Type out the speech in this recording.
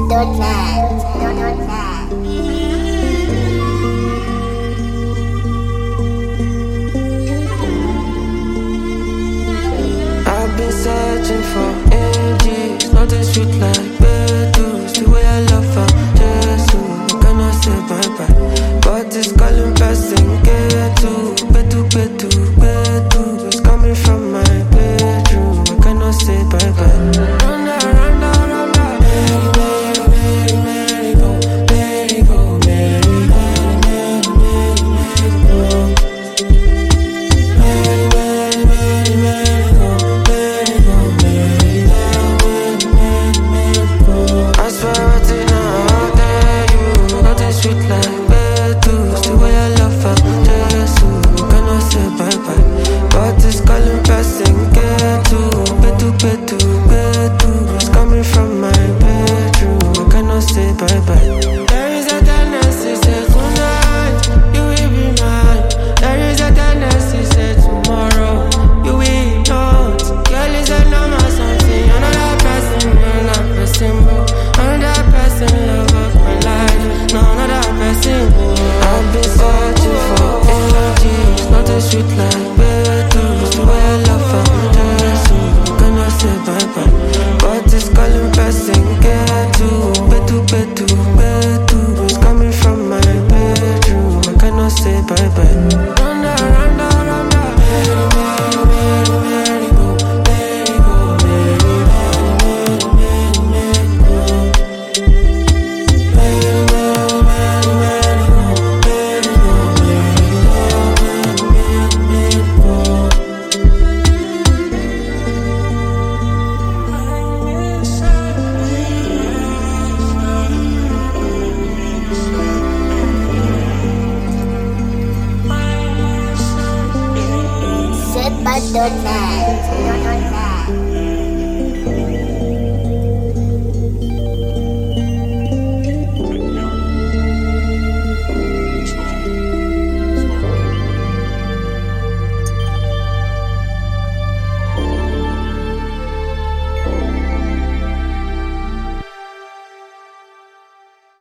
I've been searching for ages, nothing sweet like Betus. The way I love her, Jesus, I cannot say bye-bye. But it's calling passing, get to, betu. It's coming from my bedroom, I cannot say bye-bye. Run down, Mary, go, Mary, go, Mary, go. I swear right now, I'll tell you, nothing sweet like Betus. The way I love her, Jesus, I cannot say bye-bye. But it's calling passing, get to, betu. It's coming from my bedroom, I cannot say bye-bye. There is a tendency, say tonight, you will be mine. There is a tendency, say tomorrow, you will not. Girl is a number something, another person, bro. Another person, love of my life, no another person. I've been searching for energies, nothing sweet like Betus. The way I love her, Jesus, I cannot say bye-bye. But it's calling passing, get to, betu. It's coming from my bedroom, I cannot say bye-bye. Run down, Mary, go, Mary, go, Set by Donna.